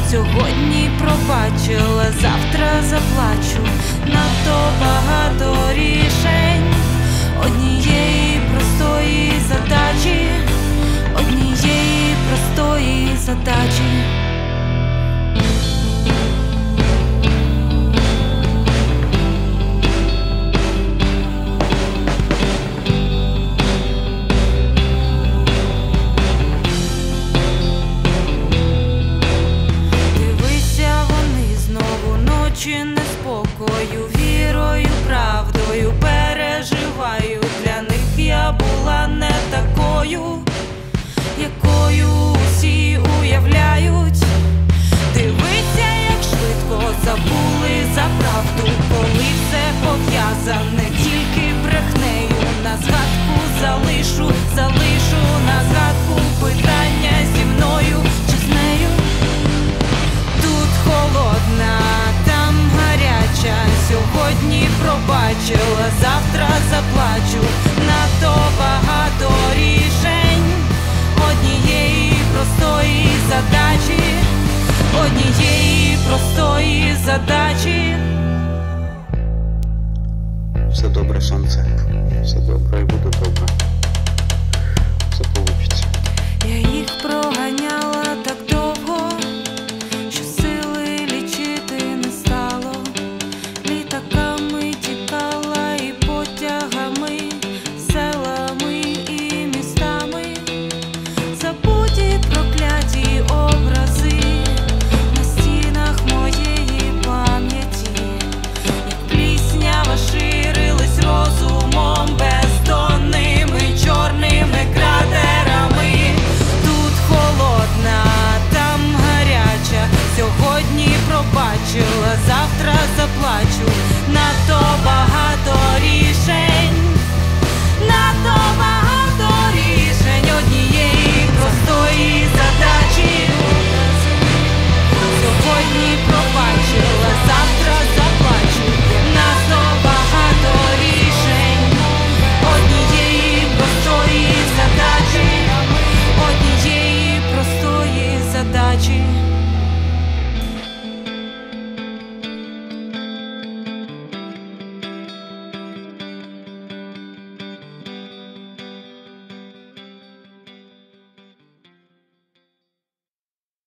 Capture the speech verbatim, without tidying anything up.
Сьогодні пробачила, завтра заплачу. Надто багато рішень однієї простої задачі, однієї простої задачі. Чи неспокою, вірою, правдою переживаю. Для них я була не такою, якою усі уявляють. Дивися, як швидко забули за правду, коли все пов'язане тільки брехнею. На згадку залишу, залишу на згадку питання зі мною чи з нею. Тут холодна, сьогодні пробачила, завтра заплачу. Надто багато рішень однієї простої задачі, однієї простої задачі. Все добре, сонце, все добре і буде добре.